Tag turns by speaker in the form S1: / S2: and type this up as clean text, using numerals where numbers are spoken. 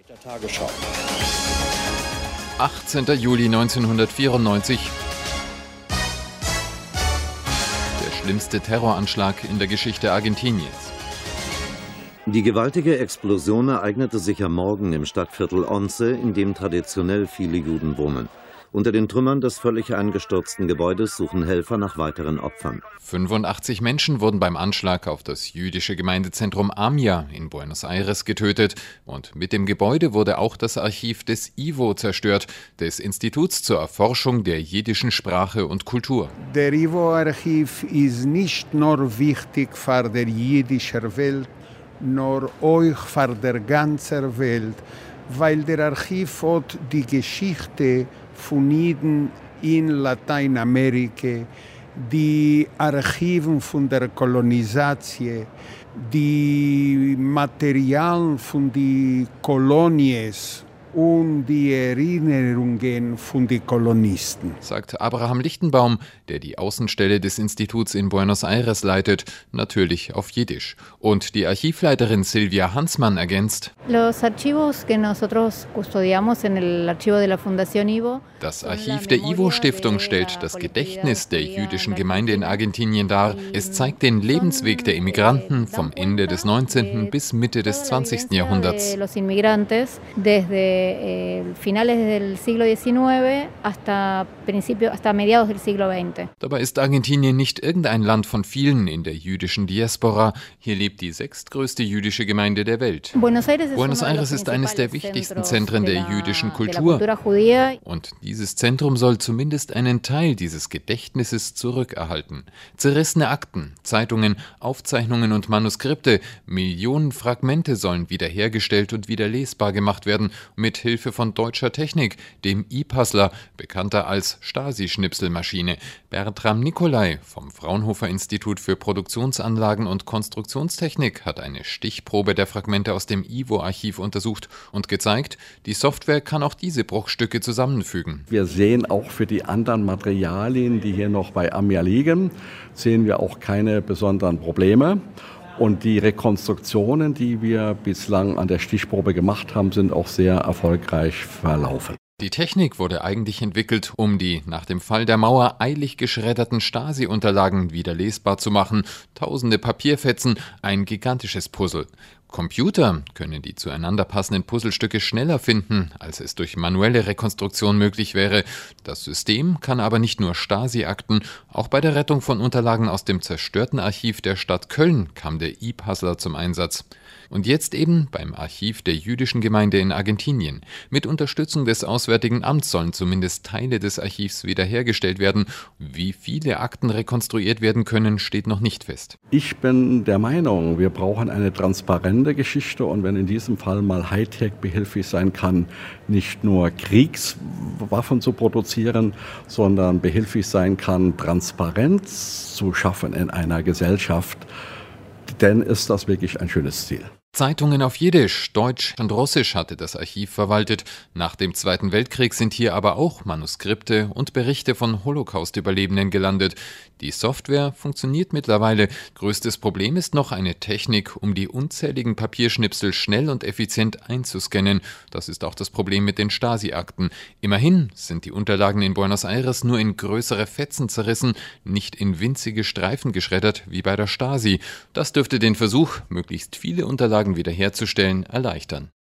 S1: Der Tagesschau.
S2: 18. Juli 1994. Der schlimmste Terroranschlag in der Geschichte Argentiniens.
S3: Die gewaltige Explosion ereignete sich am Morgen im Stadtviertel Once, in dem traditionell viele Juden wohnen. Unter den Trümmern des völlig eingestürzten Gebäudes suchen Helfer nach weiteren Opfern.
S2: 85 Menschen wurden beim Anschlag auf das jüdische Gemeindezentrum AMIA in Buenos Aires getötet. Und mit dem Gebäude wurde auch das Archiv des IWO zerstört, des Instituts zur Erforschung der jiddischen Sprache und Kultur.
S4: Der IWO-Archiv ist nicht nur wichtig für die jiddische Welt, nur auch für die ganze Welt, weil der Archiv hat die Geschichte von Juden in Lateinamerika, die Archiven von der Kolonisation, die Materialien von den Kolonies und die Erinnerungen von den Kolonisten.
S2: Sagt Abraham Lichtenbaum, der die Außenstelle des Instituts in Buenos Aires leitet, natürlich auf Jiddisch. Und die Archivleiterin Silvia Hansmann ergänzt:
S5: Das Archiv
S2: der IWO-Stiftung stellt das Gedächtnis der jüdischen Gemeinde in Argentinien dar. Es zeigt den Lebensweg der Immigranten vom Ende des 19. bis Mitte des 20. Jahrhunderts.
S5: Finales del siglo XIX hasta mediados del siglo XX.
S2: Dabei ist Argentinien nicht irgendein Land von vielen in der jüdischen Diaspora. Hier lebt die sechstgrößte jüdische Gemeinde der Welt. Buenos Aires ist eines der wichtigsten Zentren der jüdischen Kultur. Und dieses Zentrum soll zumindest einen Teil dieses Gedächtnisses zurückerhalten. Zerrissene Akten, Zeitungen, Aufzeichnungen und Manuskripte, Millionen Fragmente sollen wiederhergestellt und wieder lesbar gemacht werden, mit Hilfe von deutscher Technik, dem E-Puzzler, bekannter als Stasi-Schnipselmaschine. Bertram Nicolai vom Fraunhofer Institut für Produktionsanlagen und Konstruktionstechnik hat eine Stichprobe der Fragmente aus dem IWO-Archiv untersucht und gezeigt, die Software kann auch diese Bruchstücke zusammenfügen.
S6: Wir sehen auch für die anderen Materialien, die hier noch bei AMIA liegen, sehen wir auch keine besonderen Probleme. Und die Rekonstruktionen, die wir bislang an der Stichprobe gemacht haben, sind auch sehr erfolgreich verlaufen.
S2: Die Technik wurde eigentlich entwickelt, um die nach dem Fall der Mauer eilig geschredderten Stasi-Unterlagen wieder lesbar zu machen. Tausende Papierfetzen, ein gigantisches Puzzle. Computer können die zueinander passenden Puzzlestücke schneller finden, als es durch manuelle Rekonstruktion möglich wäre. Das System kann aber nicht nur Stasi-Akten, auch bei der Rettung von Unterlagen aus dem zerstörten Archiv der Stadt Köln kam der E-Puzzler zum Einsatz. Und jetzt eben beim Archiv der jüdischen Gemeinde in Argentinien. Mit Unterstützung des Auswärtigen Amts sollen zumindest Teile des Archivs wiederhergestellt werden. Wie viele Akten rekonstruiert werden können, steht noch nicht fest.
S6: Ich bin der Meinung, wir brauchen eine transparente Geschichte, und wenn in diesem Fall mal Hightech behilflich sein kann, nicht nur Kriegswaffen zu produzieren, sondern behilflich sein kann, Transparenz zu schaffen in einer Gesellschaft, dann ist das wirklich ein schönes Ziel.
S2: Zeitungen auf Jiddisch, Deutsch und Russisch hatte das Archiv verwaltet. Nach dem Zweiten Weltkrieg sind hier aber auch Manuskripte und Berichte von Holocaust-Überlebenden gelandet. Die Software funktioniert mittlerweile. Größtes Problem ist noch eine Technik, um die unzähligen Papierschnipsel schnell und effizient einzuscannen. Das ist auch das Problem mit den Stasi-Akten. Immerhin sind die Unterlagen in Buenos Aires nur in größere Fetzen zerrissen, nicht in winzige Streifen geschreddert wie bei der Stasi. Das dürfte den Versuch, möglichst viele Unterlagen wiederherzustellen, erleichtern.